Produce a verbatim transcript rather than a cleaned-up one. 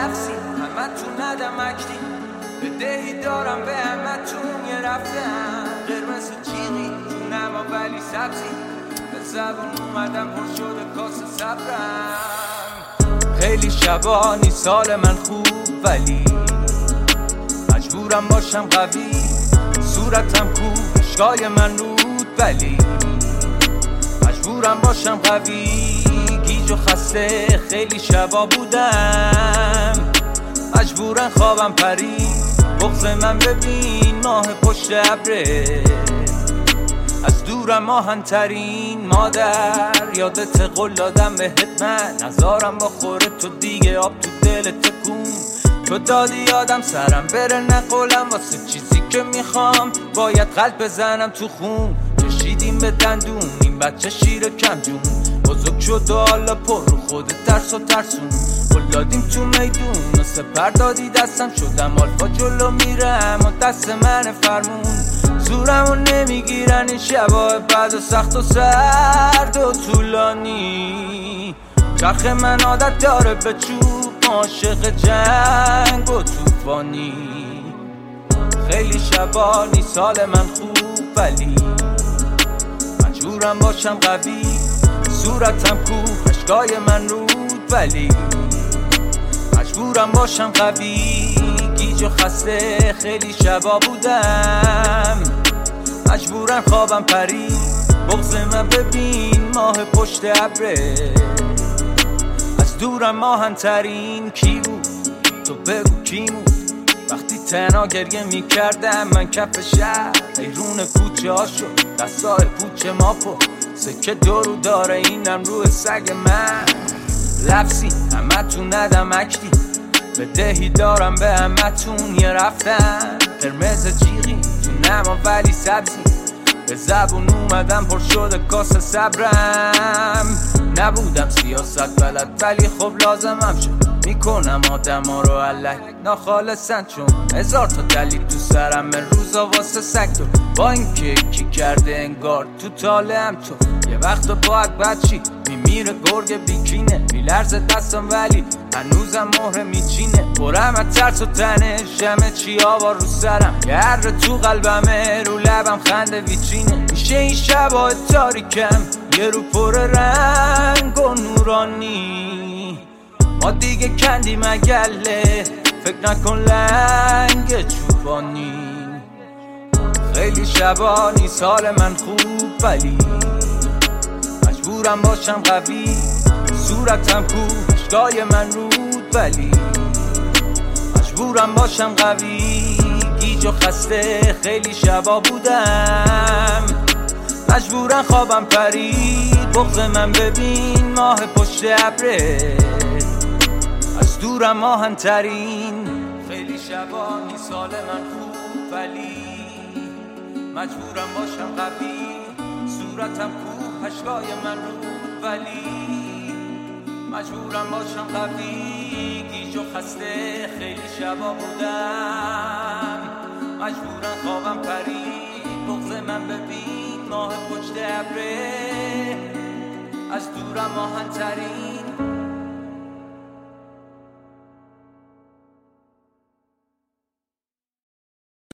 لفظی همه تو ندمکتی بدهی دارم به همه تون یه رفتم قرمز جیغی تو نما ولی سبزی به زبون اومدم پر شده کاس صبرم خیلی شبانی سال من خوب ولی مجبورم باشم قوی صورتم کو اشکای من رود ولی مجبورم باشم قوی گیج و خسته خیلی شبا بودم مجبورم خوابم پرید بغض من ببین ماه پشت ابره از دورم آهن‌ترین مادر یادت قول دادم بهت من نزارم با خوره تو دیگه آب تو دل تکون تو دادی یادم سرم بره نقولم واسه چیزی که میخوام باید قلب بزنم تو خون کشیدیم به دندون این بچه شیر کم جون بزرگ شد و حالا پر رو خود ترس و ترسون گل دادیم تو میدون و سپر دادی دستم شدم آلفا جلو میرم و دست من فرمون زورمو نمیگیرن این شبای بد و سخت و سرد و طولانی چرخ من عادت داره به چوب عاشق جنگ و توفانی خیلی شبانی سال من خوب ولی مجبورم باشم قوی صورتم کو اشکای من رود ولی مجبورم باشم قوی گیج و خسته خیلی شبا بودم مجبورم خوابم پرید بغض من ببین ماه پشت ابره از دورم آهن‌ترین کی بود تو بگو کی بود وقتی تنها گریه میکردم من کف شهر ایرون کوچه ها شد دستای پوچه ما پر سکه دورو داره اینم روی سگ من لفظی همه تو ندمکتی بدهی دارم به همه تون یه رفتن قرمز جیغی تو نما ولی سبزی به زبون اومدم پر شده کاس صبرم نبودم سیاست بلد ولی خب لازمم شد میکنم آدم ها رو علک ناخالصن چون هزار تا دلیل تو سرم من روزا واسه سکتور با این که کی کرده انگار تو طالعم تو یه وقت باید بچی میمیره گرگ بیکینه میلرزه دستم ولی هنوزم مهره میچینه برم از ترس و تنش همه چی آوا رو سرم گر تو قلبمه رو لبم خنده ویچینه میشه این شبای تاریکم یه رو پر رنگ و نورانی ما دیگه کندیم اگله فکر نکن لنگ چوبانی خیلی شبانی سال من خوب ولی مجبورم باشم قوی صورتم کو اشکای من رود ولی مجبورم باشم قوی گیج و خسته خیلی شبا بودم مجبورم خوابم پرید بغض من ببین ماه پشت ابره از دورم آهن‌ترین خیلی شبانی سال من خوب ولی مجبورم باشم قوی صورتم کو اشکای من رود ولی مجبورم باشم قوی گیج و خسته خیلی شبا بودم مجبورم خوابم پرید بغض من ببین ماه پشت ابره از دورم آهن‌ترین